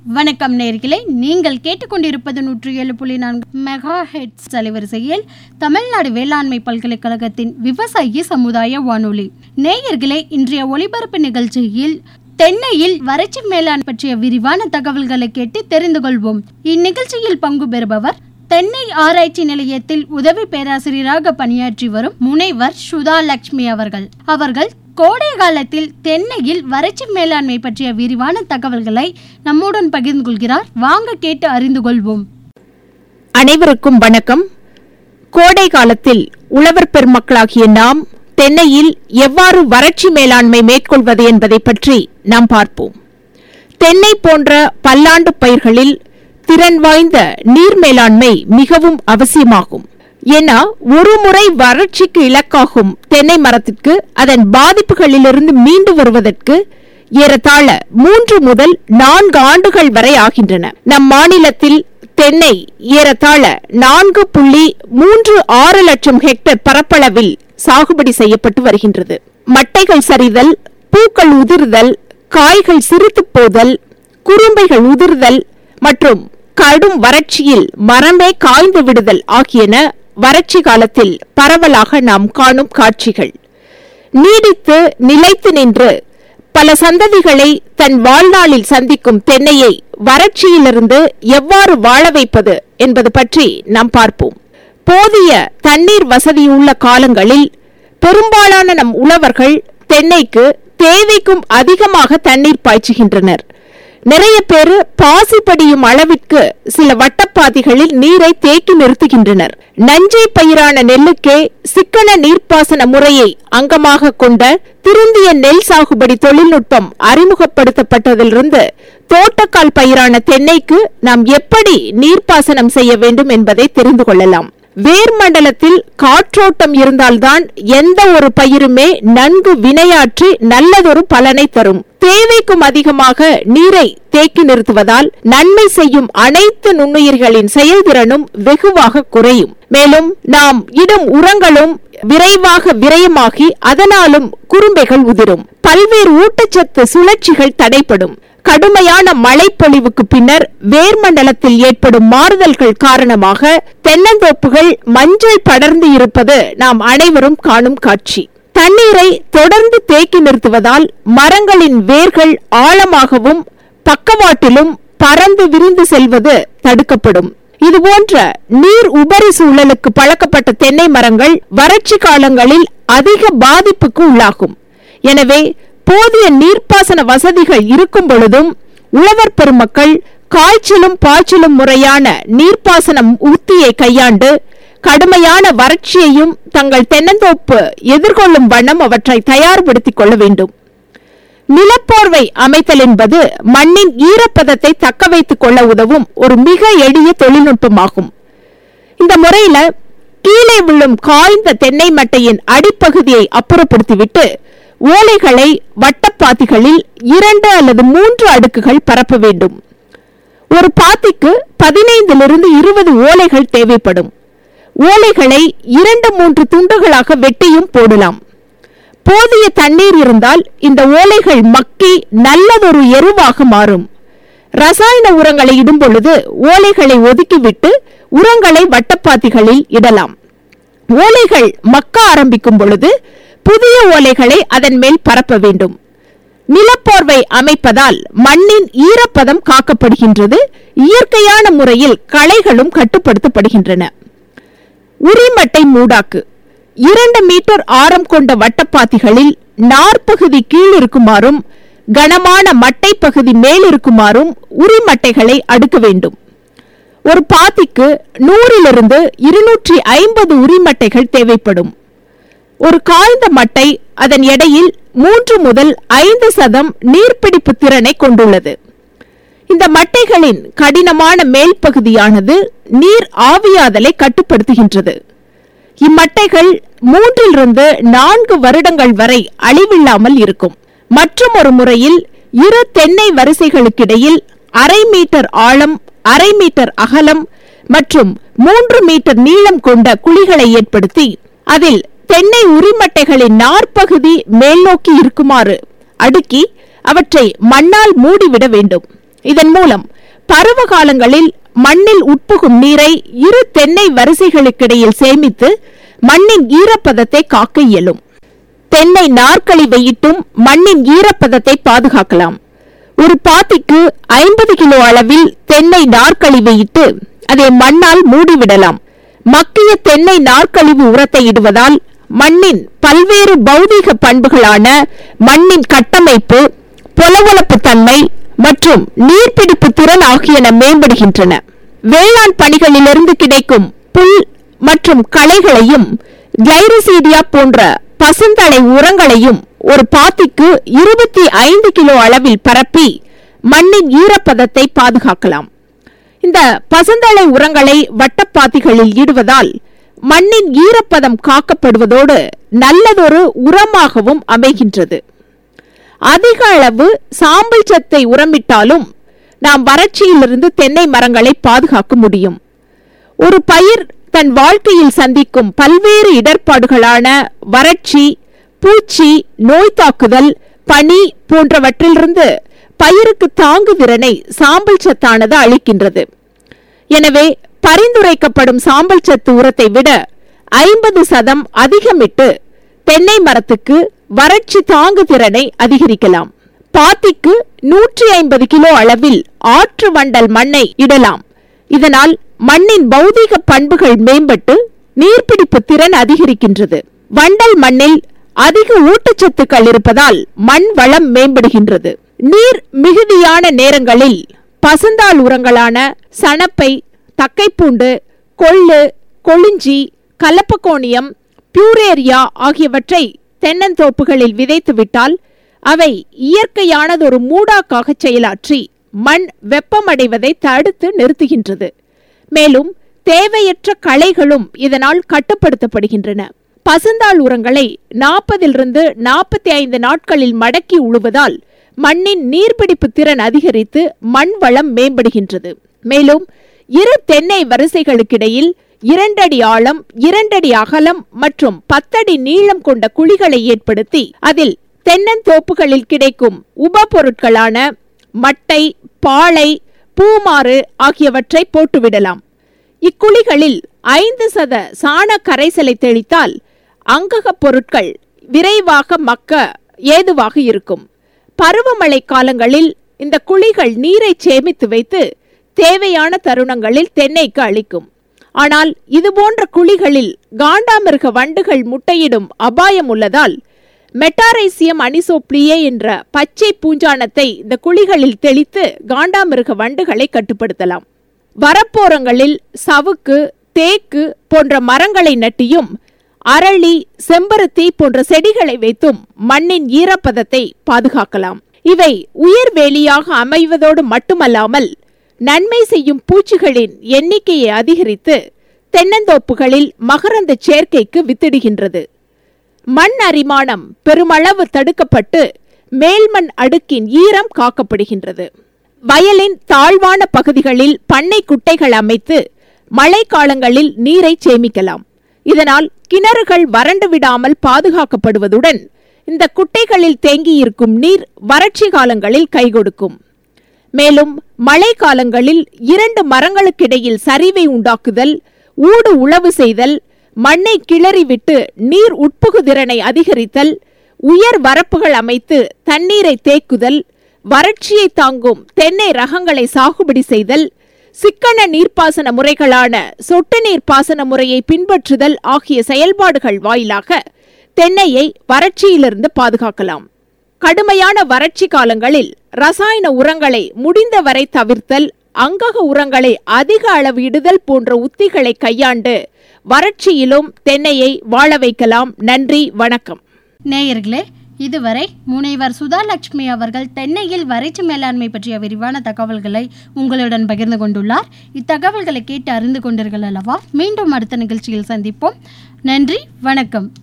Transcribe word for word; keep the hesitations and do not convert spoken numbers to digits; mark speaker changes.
Speaker 1: வணக்கம் நேயர்களே, நீங்கள் கேட்டுக்கொண்டிருப்பது நூற்றி ஏழு புள்ளி நான்கு மெகா ஹெர்ட்ஸ் அலைவரிசையில் தமிழ்நாடு வேளாண்மை பல்கலைக்கழகத்தின் விவசாயி சமுதாய வானொலி. நேயர்களே, இன்றைய ஒளிபரப்பு நிகழ்ச்சியில் தென்னையில் வறட்சி மேலாண்மை பற்றிய விரிவான தகவல்களை கேட்டு தெரிந்து கொள்வோம். இந்நிகழ்ச்சியில் பங்கு பெறுபவர் தென்னை ஆராய்ச்சி நிலையத்தில் உதவி பேராசிரியராக பணியாற்றி வரும் முனைவர் சுதா லட்சுமி அவர்கள். அவர்கள் கோடை காலத்தில் தென்னையில் வறட்சி மேலாண்மை பற்றிய விரிவான தகவல்களை நம்முடன் பகிர்ந்து கொள்கிறார். வாங்க கேட்டு அறிந்து கொள்வோம்.
Speaker 2: அனைவருக்கும் வணக்கம். கோடை காலத்தில் உழவர் பெருமக்களாகிய நாம் தென்னையில் எவ்வாறு வறட்சி மேலாண்மை மேற்கொள்வது என்பதை பற்றி நாம் பார்ப்போம். தென்னை போன்ற பல்லாண்டு பயிர்களில் திறன் வாய்ந்த நீர் மேலாண்மை மிகவும் அவசியமாகும். ஏன்னா, ஒரு முறை வறட்சிக்கு இலக்காகும் தென்னை மரத்திற்கு அதன் பாதிப்புகளிலிருந்து மீண்டு வருவதற்கு ஏறத்தாழ மூன்று முதல் நான்கு ஆண்டுகள் வரை ஆகின்றன. நம் மாநிலத்தில் தென்னை ஏறத்தாழ நான்கு புள்ளி மூன்று ஆறு லட்சம் ஹெக்டேர் பரப்பளவில் சாகுபடி செய்யப்பட்டு வருகின்றது. மட்டைகள் சரிதல், பூக்கள் உதிர்தல், காய்கள் சிறுத்து போதல், குறும்பைகள் உதிர்தல் மற்றும் கடும் வறட்சியில் மரமே காய்ந்து விடுதல் ஆகியன வறட்சி காலத்தில் பரவலாக நாம் காணும் காட்சிகள். நீடித்து நிலைத்து நின்று பல சந்ததிகளை தன் வாழ்நாளில் சந்திக்கும் தென்னையை வறட்சியிலிருந்து எவ்வாறு வாழ வைப்பது என்பது பற்றி நாம் பார்ப்போம். போதிய தண்ணீர் வசதியுள்ள காலங்களில் பெரும்பாலான நம் உழவர்கள் தென்னைக்கு தேவைக்கும் அதிகமாக தண்ணீர் பாய்ச்சுகின்றனர். நிறைய பேர் பாசி படியும் அளவிற்கு சில வட்டப்பாதைகளில் நீரை தேக்கி நிறுத்துகின்றனர். நஞ்சை பயிரான நெல்லுக்கே சிக்கன நீர்ப்பாசன முறையை அங்கமாக கொண்ட திருந்திய நெல் சாகுபடி தொழில்நுட்பம் அறிமுகப்படுத்தப்பட்டதிலிருந்து தோட்டக்கால் பயிரான தென்னைக்கு நாம் எப்படி நீர்ப்பாசனம் செய்ய வேண்டும் என்பதை தெரிந்து கொள்ளலாம். வேர் மண்டலத்தில் காற்றோட்டம் இருந்தால்தான் எந்த ஒரு பயிருமே நன்கு வினையாற்றி நல்லதொரு பலனை தரும். தேவைக்கும் அதிகமாக நீரை தேக்கி நிறுத்துவதால் நன்மை செய்யும் அனைத்து நுண்ணுயிர்களின் செயல்திறனும் வெகுவாக குறையும். மேலும் நாம் இடும் உரங்களும் விரைவாக விரயமாகி அதனாலும் குறும்பைகள் உதிரும். பல்வேறு ஊட்டச்சத்து சுழற்சிகள் தடைப்படும். கடுமையான மழைப்பொழிவுக்கு பின்னர் வேர்மண்டலத்தில் ஏற்படும் மாறுதல்கள் காரணமாக தென்னந்தோப்புகள் மஞ்சள் படர்ந்து இருப்பது நாம் அனைவரும் காணும் காட்சி. தண்ணீரை தொடர்ந்து தேக்கி நிறுத்துவதால் மரங்களின் வேர்கள் ஆழமாகவும் பக்கவாட்டிலும் பறந்து விரிந்து செல்வது தடுக்கப்படும். இதுபோன்ற நீர் உபரி சூழலுக்கு பழக்கப்பட்ட தென்னை மரங்கள் வறட்சி காலங்களில் அதிக பாதிப்புக்கு உள்ளாகும். எனவே போதிய நீர்ப்பாசன வசதிகள் இருக்கும் பொழுதும் உழவர் பெருமக்கள் காய்ச்சலும் பாய்ச்சலும் முறையான நீர்ப்பாசனம் உத்தியை கையாண்டு கடுமையான வறட்சியையும் தங்கள் தென்னந்தோப்பு எதிர்கொள்ளும் வண்ணம் அவற்றை தயார்படுத்திக் கொள்ள வேண்டும். நிலப்போர்வை அமைத்தல் என்பது மண்ணின் ஈரப்பதத்தை தக்க வைத்துக் கொள்ள உதவும் ஒரு மிக எளிய தொழில்நுட்பமாகும். இந்த முறையில கீழே விழும் காய்ந்த தென்னை மட்டையின் அடிப்பகுதியை அப்புறப்படுத்திவிட்டு ஓலைகளை வட்டப்பாத்திகளில் இரண்டு அல்லது மூன்று அடுக்குகள் பரப்ப வேண்டும். ஒரு பாத்திக்கு பதினைந்திலிருந்து இருபது ஓலைகள் தேவைப்படும். ஓலைகளை இரண்டு மூன்று துண்டுகளாக வெட்டியும் போடலாம். போதிய தண்ணீர் இருந்தால் இந்த ஓலைகள் மக்கி நல்லதொரு எருவாக மாறும். ரசாயன உரங்களை இடும் பொழுது ஓலைகளை ஒதுக்கிவிட்டு உரங்களை வட்டப்பாத்திகளில் இடலாம். ஓலைகள் மக்க ஆரம்பிக்கும் பொழுது புதிய ஓலைகளை அதன் மேல் பரப்ப வேண்டும். நிலப்போர்வை அமைப்பதால் மண்ணின் ஈரப்பதம் காக்கப்படுகின்றது. இயற்கையான முறையில் களைகளும் கட்டுப்படுத்தப்படுகின்றன. உரிமட்டை மூடாக்கு இரண்டு மீட்டர் ஆரம் கொண்ட வட்டப்பாத்திகளில் நாற்பகுதி கீழ் இருக்குமாறும் கனமான மட்டை பகுதி மேல் இருக்குமாறும் உரிமட்டைகளை அடுக்க வேண்டும். ஒரு பாத்திக்கு நூறிலிருந்து இருநூற்றி ஐம்பது உரிமட்டைகள் தேவைப்படும். ஒரு காய்ந்த மட்டை அதன் எடையில் மூன்று முதல் ஐந்து சதம் நீர்பிடிப்பு திறனை கொண்டுள்ளது. இந்த மட்டைகளின் கடினமான மேல் பகுதியானது நீர் ஆவியாதலை கட்டுப்படுத்துகின்றது. இம்மட்டைகள் மூன்றிலிருந்து நான்கு வருடங்கள் வரை அழிவில்லாமல் இருக்கும். மற்றும் ஒரு முறையில் இரு தென்னை வரிசைகளுக்கிடையில் அரை மீட்டர் ஆழம், அரை மீட்டர் அகலம் மற்றும் மூன்று மீட்டர் நீளம் கொண்ட குழிகளை ஏற்படுத்தி அதில் தென்னை உரிமட்டைகளின் நாற்பகுதி மேல் நோக்கி இருக்குமாறு அடுக்கி அவற்றை மண்ணால் மூடிவிட வேண்டும். இதன் மூலம் பருவ காலங்களில் மண்ணில் உட்புகும் நீரை இரு தென்னை வரிசைகளுக்கிடையில் சேமித்து மண்ணின் ஈரப்பதத்தை காக்க இயலும். தென்னை நாற்கழிவை இட்டும் மண்ணின் ஈரப்பதத்தை பாதுகாக்கலாம். ஒரு பாத்திக்கு ஐம்பது கிலோ அளவில் தென்னை நாற்கழிவை இட்டு அதை மண்ணால் மூடிவிடலாம். மக்கிய தென்னை நாற்கழிவு உரத்தை இடுவதால் மண்ணின் பல்வேறு பௌதீக பண்புகளான மண்ணின் கட்டமைப்பு, பொலவொலப்பு தன்மை மற்றும் நீர்பிடிப்பு திறன் ஆகியன மேம்படுகின்றன. வேளாண் பணிகளிலிருந்து கிடைக்கும் புல் மற்றும் களைகளையும் கிளைரிசீடியா போன்ற பசுந்தழை உரங்களையும் ஒரு பாத்திக்கு இருபத்தி ஐந்து கிலோ அளவில் பரப்பி மண்ணின் ஈரப்பதத்தை பாதுகாக்கலாம். இந்த பசுந்தழை உரங்களை வட்டப்பாத்திகளில் இடுவதால் மண்ணின் ஈரப்பதம் காக்கப்படுவதோடு நல்லதொரு உரமாகவும் அமைகின்றது. அதிக அளவு சாம்பல் சத்தை உரமிட்டாலும் நாம் வறட்சியிலிருந்து தென்னை மரங்களை பாதுகாக்க முடியும். ஒரு பயிர் தன் வாழ்க்கையில் சந்திக்கும் பல்வேறு இடர்பாடுகளான வறட்சி, பூச்சி, நோய் தாக்குதல், பனி போன்றவற்றிலிருந்து பயிருக்கு தாங்கு திறனை சாம்பல் சத்தானது அளிக்கின்றது. எனவே பரிந்துரைக்கப்படும் சாம்பல் சத்து உரத்தை விட ஐம்பது சதம் அதிகமிட்டு தென்னை மரத்துக்கு வறட்சி தாங்கு திறனை அதிகரிக்கலாம். பாத்திக்கு நூற்றி ஐம்பது கிலோ அளவில் ஆற்று வண்டல் மண்ணை இடலாம். இதனால் மண்ணின் பௌதீக பண்புகள் மேம்பட்டு நீர்பிடிப்பு திறன் அதிகரிக்கின்றது. வண்டல் மண்ணில் அதிக ஊட்டச்சத்துக்கள் இருப்பதால் மண் வளம் மேம்படுகின்றது. நீர் மிகுதியான நேரங்களில் பசுந்தாள் உரங்களான சணப்பை, தக்கைப்பூண்டு, கொள்ளு, கொளிஞ்சி, கலப்பகோணியம், பியூரேரியா ஆகியவற்றை தென்னந்தோப்புகளில் விதைத்துவிட்டால் அவை இயற்கையானதொரு மூடாக்காக செயலாற்றி மண் வெப்பமடைவதை தடுத்து நிறுத்துகின்றது. மேலும் தேவையற்ற களைகளும் இதனால் கட்டுப்படுத்தப்படுகின்றன. பசுந்தாள் உரங்களை நாற்பதிலிருந்து நாற்பத்தி ஐந்து நாட்களில் மடக்கி உழுவதால் மண்ணின் நீர்பிடிப்பு திறன் அதிகரித்து மண் வளம் மேம்படுகின்றது. மேலும் இரு தென்னை வரிசைகளுக்கிடையில் இரண்டடி ஆழம், இரண்டடி அகலம் மற்றும் பத்தடி நீளம் கொண்ட குழிகளை ஏற்படுத்தி அதில் தென்னந்தோப்புகளில் கிடைக்கும் உப பொருட்களான மட்டை, பாளை, பூமாறு ஆகியவற்றை போட்டுவிடலாம். இக்குழிகளில் ஐந்து சத சாண கரைசலை தெளித்தால் அங்கக பொருட்கள் விரைவாக மக்க ஏதுவாக இருக்கும். பருவமழை காலங்களில் இந்த குழிகள் நீரை சேமித்து வைத்து தேவையான தருணங்களில் தென்னைக்கு அளிக்கும். ஆனால் இதுபோன்ற குழிகளில் காண்டாமிருக வண்டுகள் முட்டையிடும் அபாயம் உள்ளதால் மெட்டாரைசியம் அனிசோப்ளியே என்ற பச்சை பூஞ்சானத்தை இந்த குழிகளில் தெளித்து காண்டாமிருக வண்டுகளை கட்டுப்படுத்தலாம். வரப்போரங்களில் சவுக்கு, தேக்கு போன்ற மரங்களை நட்டியும் அரளி, செம்பருத்தி போன்ற செடிகளை வைத்தும் மண்ணின் ஈரப்பதத்தை பாதுகாக்கலாம். இவை உயிர்வேலியாக அமைவதோடு மட்டுமல்லாமல் நன்மை செய்யும் பூச்சிகளின் எண்ணிக்கையை அதிகரித்து தென்னந்தோப்புகளில் மகரந்த சேர்க்கைக்கு வித்திடுகின்றது. மண் அரிமானம் பெருமளவு தடுக்கப்பட்டு மேல்மண் அடுக்கின் ஈரம் காக்கப்படுகின்றது. வயலின் தாழ்வான பகுதிகளில் பண்ணை குட்டைகள் அமைத்து மழை காலங்களில் நீரை சேமிக்கலாம். இதனால் கிணறுகள் வறண்டு விடாமல் பாதுகாக்கப்படுவதுடன் இந்த குட்டைகளில் தேங்கியிருக்கும் நீர் வறட்சி காலங்களில் கைகொடுக்கும். மேலும் மழை காலங்களில் இரண்டு மரங்களுக்கிடையில் சரிவை உண்டாக்குதல், ஊடு உழவு செய்தல், மண்ணை கிளறிவிட்டு நீர் உட்புகுதிறனை அதிகரித்தல், உயர் வரப்புகள் அமைத்து தண்ணீரை தேக்குதல், வறட்சியை தாங்கும் தென்னை ரகங்களை சாகுபடி செய்தல், சிக்கன நீர்ப்பாசன முறைகளான சொட்டு நீர் பாசன முறையை பின்பற்றுதல் ஆகிய செயல்பாடுகள் வாயிலாக தென்னையை வறட்சியிலிருந்து பாதுகாக்கலாம். கடுமையான வறட்சி காலங்களில் ரசாயன உரங்களை முடிந்தவரை தவிர்த்தல், அங்கக உரங்களை அதிக அளவு இடுதல் போன்ற உத்திகளை கையாண்டு வறட்சியிலும் தென்னையை வாழ வைக்கலாம். நன்றி, வணக்கம்.
Speaker 1: நேயர்களே, இதுவரை முனைவர் சுதாலட்சுமி அவர்கள் தென்னையில் வறட்சி மேலாண்மை பற்றிய விரிவான தகவல்களை உங்களுடன் பகிர்ந்து கொண்டுள்ளார். இத்தகவல்களை கேட்டு அறிந்து கொண்டீர்கள் அல்லவா? மீண்டும் அடுத்த நிகழ்ச்சியில் சந்திப்போம். நன்றி, வணக்கம்.